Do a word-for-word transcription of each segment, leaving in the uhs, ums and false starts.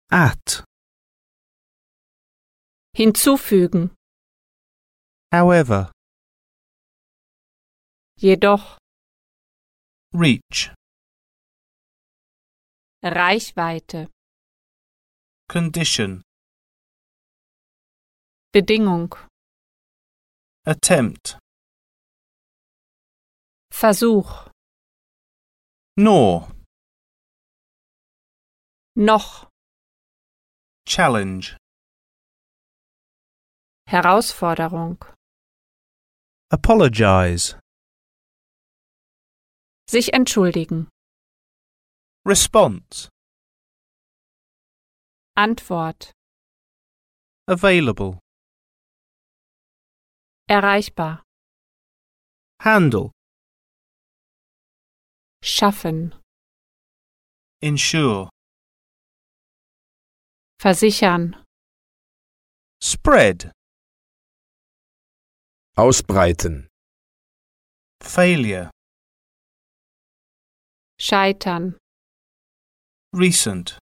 At. Hinzufügen. However. Jedoch. Reach. Reichweite. Condition. Bedingung. Attempt. Versuch. Nor. Noch. Challenge. Herausforderung. Apologize. Sich entschuldigen. Response. Antwort. Available. Erreichbar. Handle. Schaffen. Ensure. Versichern. Spread. Ausbreiten. Failure. Scheitern. Recent.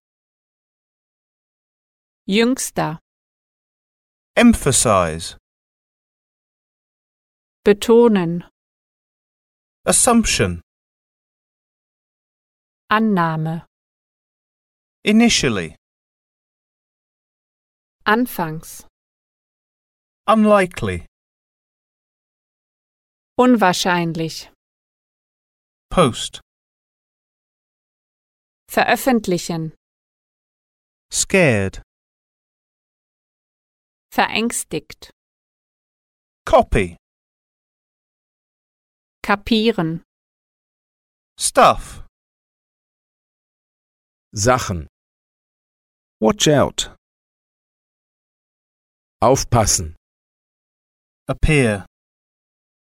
Jüngster. Emphasize. Betonen. Assumption. Annahme. Initially. Anfangs. Unlikely. Unwahrscheinlich. Post. Veröffentlichen. Scared. Verängstigt. Copy. Kapieren. Stuff. Sachen. Watch out. Aufpassen. Appear.